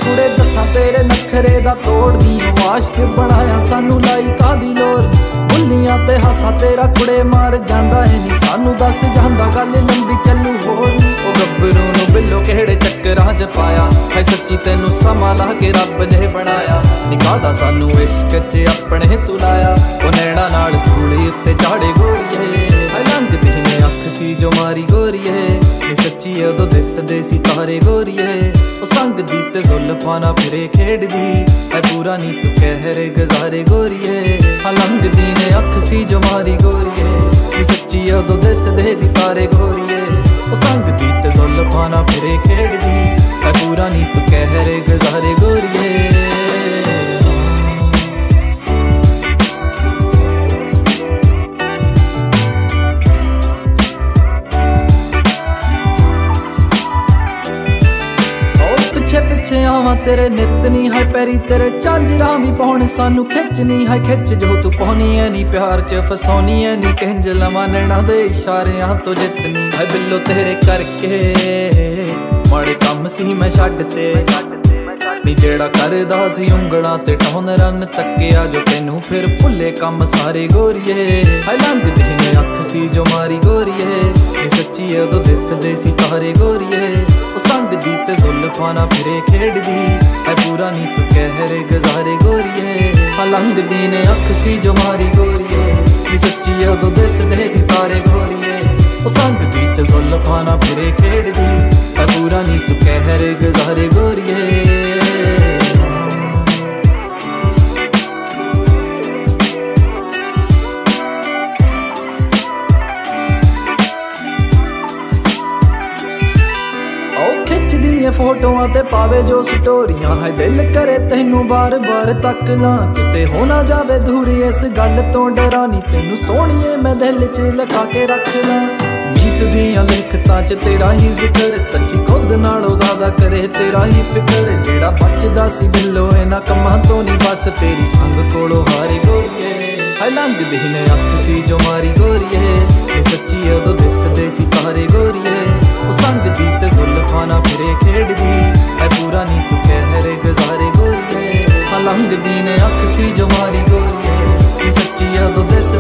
कुड़े दसा तेरे नखरे दा तोड़ दी आशिक बनाया सानू लाई कादी लोर बुल्लियां ते हासा तेरा कुड़े मार जांदा है नी सानू दस जांदा गल लंबी चलू होर ओ गब्बरू नू बिल्लो केड़े चक्करां च पाया है सच्ची तेनू समा ला के रब ने बनाया निकादा सानू इश्क च अपने तू लाया ओ नैना नाल सूली उत्ते चाड़े गोरीए लंघदी ने अख सी जो मारी गोरीए नी सच्ची उदों दिसदे सी तारे गोरीए ओ संगदी ते जुल्फां नाल फिरे खेडदी है पूरा नी तू कहर गुजारे गोरीए लंघदी ने अख सी जो मारी गोरीए नी सच्ची उदों दिसदे सी तारे गोरीए ओ संगदी ते जुल्फां नाल फिरे खेडदी है पूरा नी तू कहर गुजारे गोरीए पिछे आवां तेरे नित नी है पैरी तेरे झांजरां भी पाउण सानू खिचनी है खिच जो तू पाउनी है नी प्यार च फसाउनी है नी किंज लवां नैना दे इशारियां तो जितनी है बिल्लो तेरे करके माड़े कम सी मैं छड्डते नी जेड़ा करदा सी उंगलां ते टौन रन तक्किया जो तैनू फिर भुल्ले कम सारे गोरीए है लंघदी ने अख सी जो मारी गोरीए नी सच्ची उदों दिसदे सी तारे गोरीए संगदी ते जुल्फां नाल फिरे खेडदी है पूरा नी तू कहर गुजारे गोरीए लंघदी ने अख सी जो मारी गोरीए नी सच्ची उदों दिसदे सी तारे गोरीए संगदी ते जुल्फां नाल फिरे खेडदी है पूरा नी तू कहर गुजारे गोरीए फोटोआं ते पावे जो स्टोरियां है दिल करे तेनू बार बार तक ला किते हो ना जावे दूरी इस गल तो डरानी तेनू सोहणीए मैं दिल च लगा के रख ला नीत दियां लिखतां च तेरा ही जिक्र सच्ची खुद नालों ज्यादा करे तेरा ही फिक्र जेड़ा बचदा सी बिल्लो इन्हां कम्मां तो नी बस तेरी संग कोलों हारे गोरीए है लंघदी ने अख सी जो मारी गोरीए नी सच्ची उदों दिसदे सी तारे गोरीए संगदी ते जुल्फां नाल फिरे खेडदी है पूरा नी तू कहर गुजारे गोरीए लंघदी ने अख सी जो मारी गोरीए नी सच्ची उदों दिस